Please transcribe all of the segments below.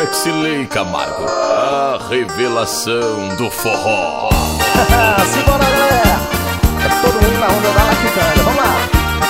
Sexilei Camargo, a revelação do forró. Simbora, galera! É todo mundo na onda da Laquitanga, vamos lá!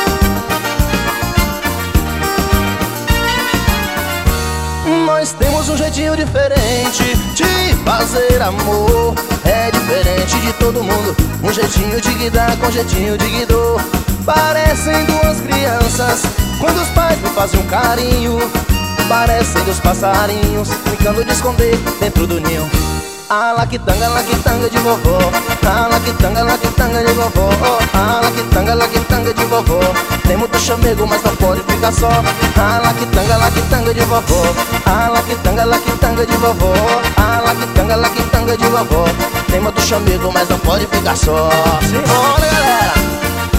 Nós temos um jeitinho diferente de fazer amor. É diferente de todo mundo, um jeitinho de guidar com jeitinho de guidor. Parecem duas crianças quando os pais me fazem um carinho. Parecem dos passarinhos brincando de esconder dentro do ninho. A laquitanga de vovó, a laquitanga de vovó, a laquitanga de vovó. Tem muito chamego, mas não pode ficar só. A laquitanga de vovó, a laquitanga de vovó, a laquitanga de vovó. Tem muito chamego, mas não pode ficar só. Simbora, galera!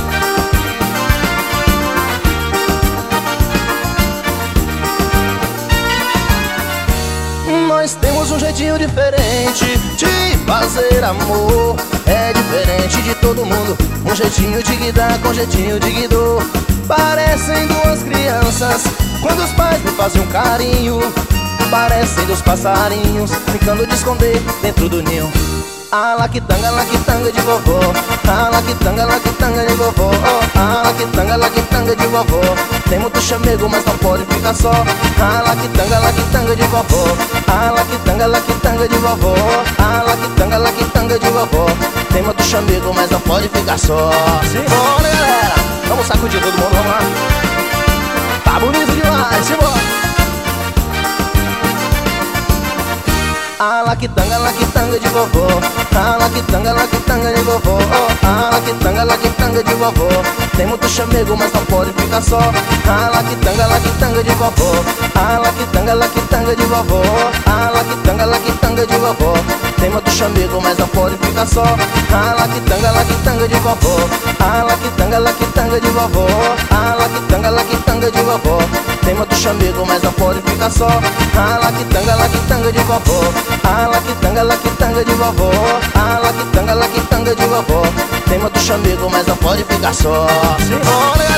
Nós temos um jeitinho diferente de fazer amor. É diferente de todo mundo, um jeitinho de guidar com jeitinho de guidor. Parecem duas crianças quando os pais me fazem um carinho. Parecem dos passarinhos brincando de esconder dentro do ninho. A laquitanga de vovó, a laquitanga de vovó, a laquitanga de vovó. Tem muito chamego, mas não pode ficar só. A laquitanga de vovó, a laquitanga de vovó, a laquitanga de vovó. Tem muito chamego, mas não pode ficar só. Simbora, galera! Vamos sacudir todo mundo, vamos lá. Tá bonito demais, simbora! A laquitanga de vovó, a laquitanga de vovó, a laquitanga de vovó. Tem muito chamego, mas não pode ficar só. A laquitanga de vovó, a laquitanga de vovó, a laquitanga de vovó. Tem muito chamego, mas não pode ficar só. A laquitanga de vovó, a laquitanga de vovó, a laquitanga de vovó. Tem muito chamego, mas não pode ficar só. A laquitanga de vovó, a laquitanga de vovó, a laquitanga de vovó. Tem muito chamego, mas não pode ficar só. Simbora!